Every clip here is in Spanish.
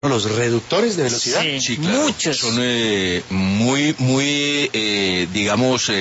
los reductores de velocidad. Sí, Sí, claro. muchos. Son muy, digamos,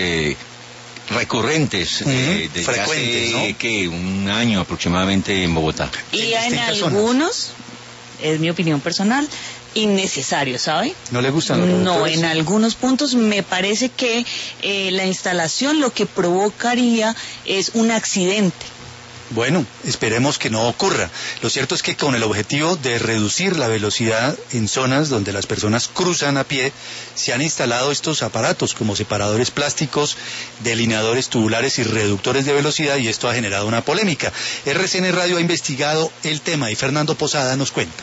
recurrentes, desde frecuentes, hace, ¿no? que un año aproximadamente en Bogotá. Y En en distintas zonas. algunos, es mi opinión personal, innecesario, ¿sabe? ¿No le gustan los No, reductores? en algunos puntos me parece que la instalación lo que provocaría es un accidente. Bueno, esperemos que no ocurra. Lo cierto es que con el objetivo de reducir la velocidad en zonas donde las personas cruzan a pie, se han instalado estos aparatos como separadores plásticos, delineadores tubulares y reductores de velocidad, y esto ha generado una polémica. RCN Radio ha investigado el tema y Fernando Posada nos cuenta.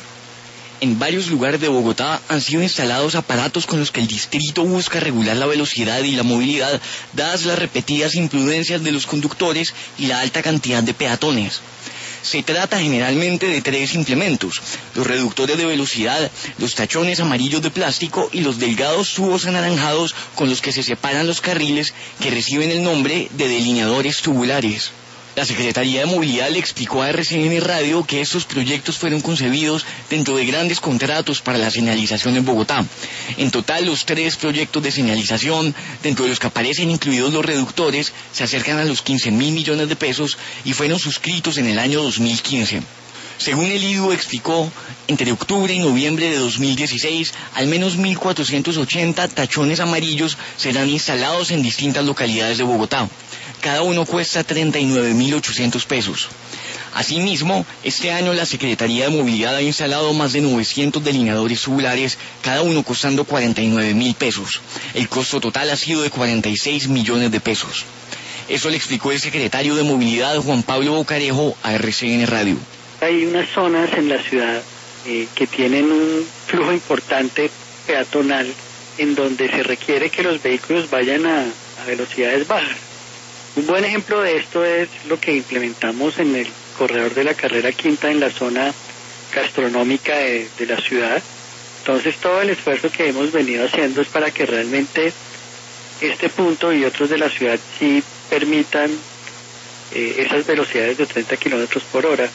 En varios lugares de Bogotá han sido instalados aparatos con los que el distrito busca regular la velocidad y la movilidad, dadas las repetidas imprudencias de los conductores y la alta cantidad de peatones. Se trata generalmente de 3 implementos: los reductores de velocidad, los tachones amarillos de plástico y los delgados tubos anaranjados con los que se separan los carriles, que reciben el nombre de delineadores tubulares. La Secretaría de Movilidad le explicó a RCN Radio que estos proyectos fueron concebidos dentro de grandes contratos para la señalización en Bogotá. En total, los 3 proyectos de señalización, dentro de los que aparecen incluidos los reductores, se acercan a los 15.000 millones de pesos y fueron suscritos en el año 2015. Según el IDU explicó, entre octubre y noviembre de 2016, al menos 1.480 tachones amarillos serán instalados en distintas localidades de Bogotá. Cada uno cuesta 39.800 pesos. Asimismo, este año la Secretaría de Movilidad ha instalado más de 900 delineadores tubulares, cada uno costando 49.000 pesos. El costo total ha sido de 46 millones de pesos. Eso le explicó el secretario de Movilidad, Juan Pablo Bocarejo, a RCN Radio. Hay unas zonas en la ciudad que tienen un flujo importante peatonal en donde se requiere que los vehículos vayan a velocidades bajas. Un buen ejemplo de esto es lo que implementamos en el corredor de la carrera quinta en la zona gastronómica de la ciudad. Entonces todo el esfuerzo que hemos venido haciendo es para que realmente este punto y otros de la ciudad sí permitan esas velocidades de 30 kilómetros por hora.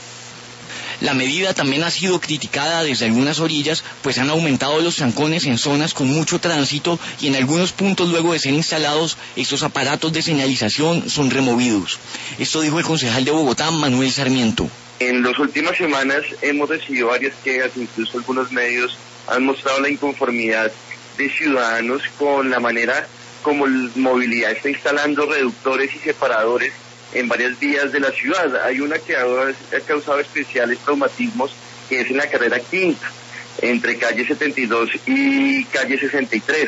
La medida también ha sido criticada desde algunas orillas, pues han aumentado los trancones en zonas con mucho tránsito y en algunos puntos, luego de ser instalados, estos aparatos de señalización son removidos. Esto dijo el concejal de Bogotá, Manuel Sarmiento. En las últimas semanas hemos recibido varias quejas, incluso algunos medios han mostrado la inconformidad de ciudadanos con la manera como la movilidad está instalando reductores y separadores en varias vías de la ciudad. Hay una que ha causado especiales traumatismos, que es en la carrera quinta, entre calle 72 y calle 63.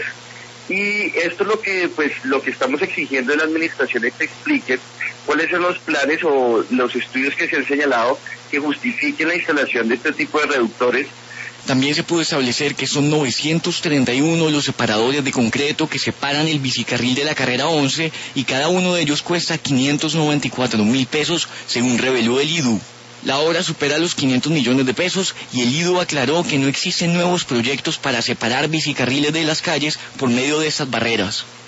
Y esto es lo que estamos exigiendo de la administración, es que explique cuáles son los planes o los estudios que se han señalado que justifiquen la instalación de este tipo de reductores. También se pudo establecer que son 931 los separadores de concreto que separan el bicicarril de la carrera 11 y cada uno de ellos cuesta 594.000 pesos, según reveló el IDU. La obra supera los 500 millones de pesos y el IDU aclaró que no existen nuevos proyectos para separar bicicarriles de las calles por medio de estas barreras.